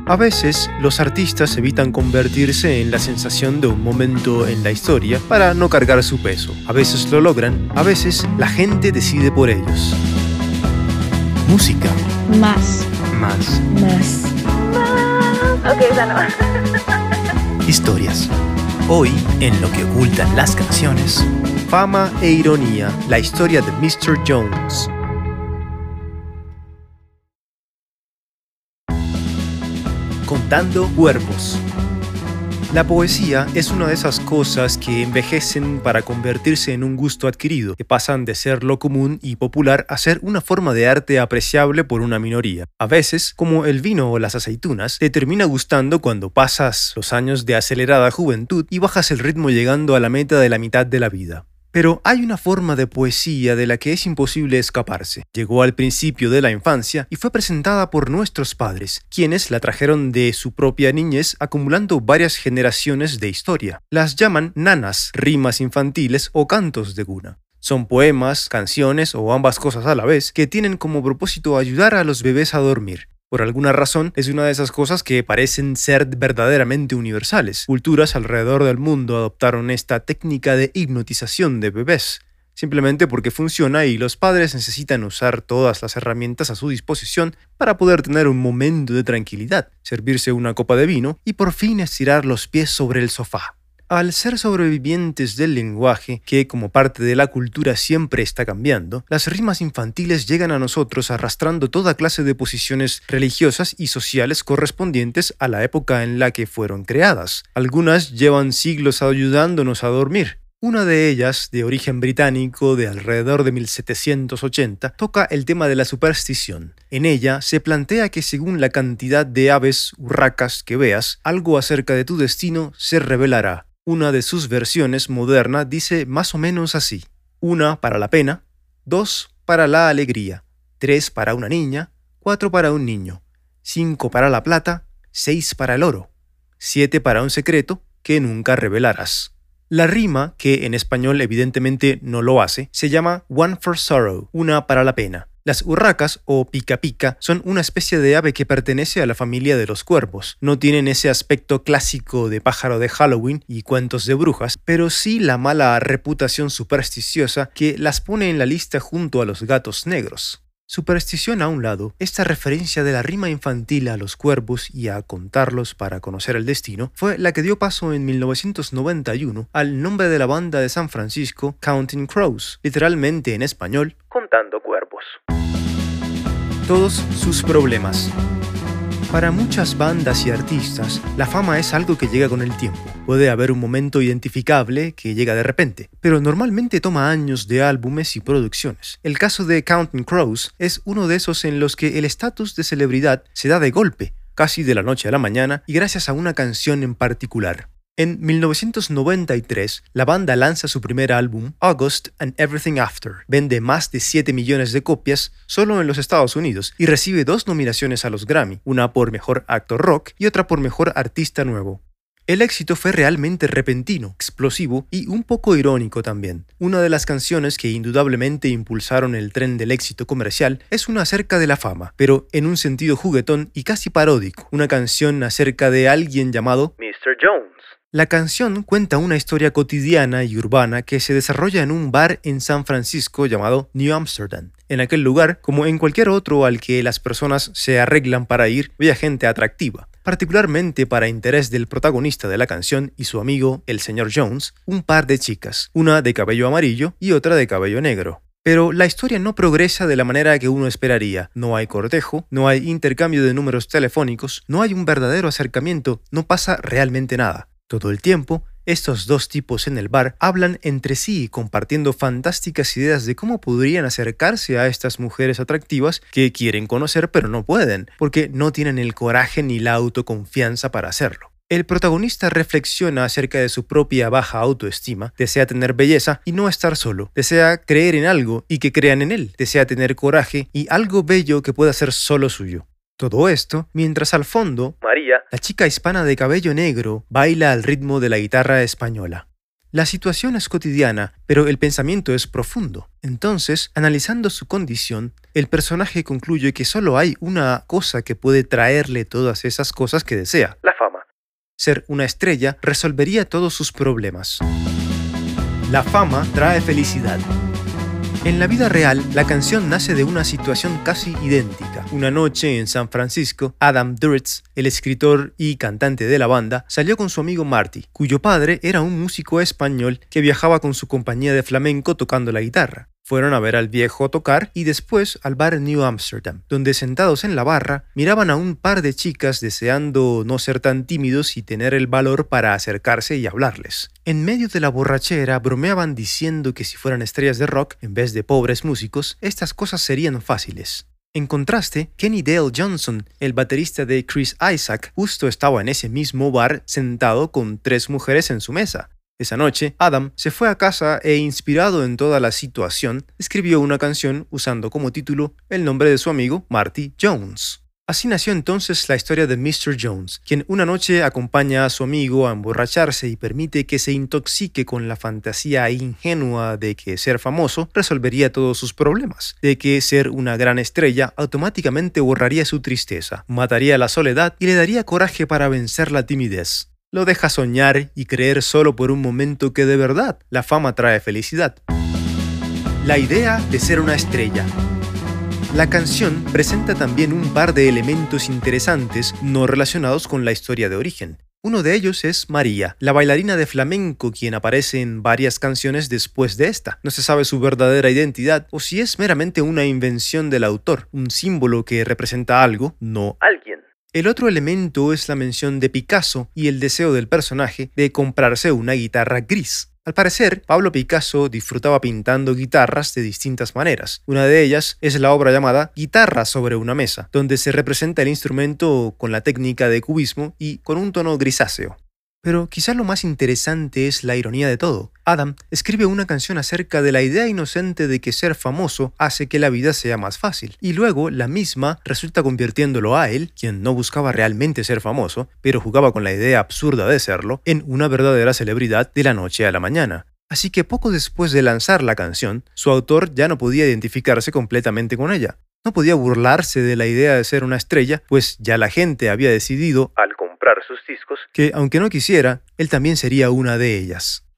A veces, los artistas evitan convertirse en la sensación de un momento en la historia para no cargar su peso. A veces lo logran, a veces la gente decide por ellos. Música. Más. Ok, esa no. Historias. Hoy, en Lo que ocultan las canciones, fama e ironía, la historia de Mr. Jones. Contando cuerpos. La poesía es una de esas cosas que envejecen para convertirse en un gusto adquirido, que pasan de ser lo común y popular a ser una forma de arte apreciable por una minoría. A veces, como el vino o las aceitunas, te termina gustando cuando pasas los años de acelerada juventud y bajas el ritmo llegando a la meta de la mitad de la vida. Pero hay una forma de poesía de la que es imposible escaparse. Llegó al principio de la infancia y fue presentada por nuestros padres, quienes la trajeron de su propia niñez acumulando varias generaciones de historia. Las llaman nanas, rimas infantiles o cantos de cuna. Son poemas, canciones o ambas cosas a la vez que tienen como propósito ayudar a los bebés a dormir. Por alguna razón, es una de esas cosas que parecen ser verdaderamente universales. Culturas alrededor del mundo adoptaron esta técnica de hipnotización de bebés, simplemente porque funciona y los padres necesitan usar todas las herramientas a su disposición para poder tener un momento de tranquilidad, servirse una copa de vino y por fin estirar los pies sobre el sofá. Al ser sobrevivientes del lenguaje, que como parte de la cultura siempre está cambiando, las rimas infantiles llegan a nosotros arrastrando toda clase de posiciones religiosas y sociales correspondientes a la época en la que fueron creadas. Algunas llevan siglos ayudándonos a dormir. Una de ellas, de origen británico de alrededor de 1780, toca el tema de la superstición. En ella se plantea que según la cantidad de aves urracas que veas, algo acerca de tu destino se revelará. Una de sus versiones moderna dice más o menos así: 1 para la pena, 2 para la alegría, 3 para una niña, 4 para un niño, 5 para la plata, 6 para el oro, 7 para un secreto que nunca revelarás. La rima, que en español evidentemente no lo hace, se llama One for Sorrow, una para la pena. Las urracas o pica pica son una especie de ave que pertenece a la familia de los cuervos. No tienen ese aspecto clásico de pájaro de Halloween y cuentos de brujas, pero sí la mala reputación supersticiosa que las pone en la lista junto a los gatos negros. Superstición a un lado, esta referencia de la rima infantil a los cuervos y a contarlos para conocer el destino fue la que dio paso en 1991 al nombre de la banda de San Francisco, Counting Crows, literalmente en español, Contando Cuervos. Todos sus problemas. Para muchas bandas y artistas, la fama es algo que llega con el tiempo. Puede haber un momento identificable que llega de repente, pero normalmente toma años de álbumes y producciones. El caso de Counting Crows es uno de esos en los que el estatus de celebridad se da de golpe, casi de la noche a la mañana, y gracias a una canción en particular. En 1993, la banda lanza su primer álbum, August and Everything After. Vende más de 7 millones de copias solo en los Estados Unidos y recibe 2 nominaciones a los Grammy, una por Mejor Actor Rock y otra por Mejor Artista Nuevo. El éxito fue realmente repentino, explosivo y un poco irónico también. Una de las canciones que indudablemente impulsaron el tren del éxito comercial es una acerca de la fama, pero en un sentido juguetón y casi paródico. Una canción acerca de alguien llamado Mr. Jones. La canción cuenta una historia cotidiana y urbana que se desarrolla en un bar en San Francisco llamado New Amsterdam. En aquel lugar, como en cualquier otro al que las personas se arreglan para ir, había gente atractiva. Particularmente para interés del protagonista de la canción y su amigo, el Sr. Jones, un par de chicas, una de cabello amarillo y otra de cabello negro. Pero la historia no progresa de la manera que uno esperaría. No hay cortejo, no hay intercambio de números telefónicos, no hay un verdadero acercamiento, no pasa realmente nada. Todo el tiempo, estos dos tipos en el bar hablan entre sí compartiendo fantásticas ideas de cómo podrían acercarse a estas mujeres atractivas que quieren conocer pero no pueden, porque no tienen el coraje ni la autoconfianza para hacerlo. El protagonista reflexiona acerca de su propia baja autoestima, desea tener belleza y no estar solo, desea creer en algo y que crean en él, desea tener coraje y algo bello que pueda ser solo suyo. Todo esto mientras al fondo, María, la chica hispana de cabello negro, baila al ritmo de la guitarra española. La situación es cotidiana, pero el pensamiento es profundo. Entonces, analizando su condición, el personaje concluye que solo hay una cosa que puede traerle todas esas cosas que desea: la fama. Ser una estrella resolvería todos sus problemas. La fama trae felicidad. En la vida real, la canción nace de una situación casi idéntica. Una noche en San Francisco, Adam Duritz, el escritor y cantante de la banda, salió con su amigo Marty, cuyo padre era un músico español que viajaba con su compañía de flamenco tocando la guitarra. Fueron a ver al viejo tocar y después al bar New Amsterdam, donde sentados en la barra miraban a un par de chicas deseando no ser tan tímidos y tener el valor para acercarse y hablarles. En medio de la borrachera bromeaban diciendo que si fueran estrellas de rock en vez de pobres músicos, estas cosas serían fáciles. En contraste, Kenny Dale Johnson, el baterista de Chris Isaak, justo estaba en ese mismo bar sentado con 3 mujeres en su mesa. Esa noche, Adam se fue a casa e, inspirado en toda la situación, escribió una canción usando como título el nombre de su amigo Marty Jones. Así nació entonces la historia de Mr. Jones, quien una noche acompaña a su amigo a emborracharse y permite que se intoxique con la fantasía ingenua de que ser famoso resolvería todos sus problemas, de que ser una gran estrella automáticamente borraría su tristeza, mataría la soledad y le daría coraje para vencer la timidez. Lo deja soñar y creer solo por un momento que de verdad la fama trae felicidad. La idea de ser una estrella. La canción presenta también un par de elementos interesantes no relacionados con la historia de origen. Uno de ellos es María, la bailarina de flamenco quien aparece en varias canciones después de esta. No se sabe su verdadera identidad o si es meramente una invención del autor, un símbolo que representa algo, no alguien. El otro elemento es la mención de Picasso y el deseo del personaje de comprarse una guitarra gris. Al parecer, Pablo Picasso disfrutaba pintando guitarras de distintas maneras. Una de ellas es la obra llamada Guitarra sobre una mesa, donde se representa el instrumento con la técnica de cubismo y con un tono grisáceo. Pero quizá lo más interesante es la ironía de todo. Adam escribe una canción acerca de la idea inocente de que ser famoso hace que la vida sea más fácil, y luego la misma resulta convirtiéndolo a él, quien no buscaba realmente ser famoso, pero jugaba con la idea absurda de serlo, en una verdadera celebridad de la noche a la mañana. Así que poco después de lanzar la canción, su autor ya no podía identificarse completamente con ella. No podía burlarse de la idea de ser una estrella, pues ya la gente había decidido, al comprar sus discos, que aunque no quisiera, él también sería una de ellas.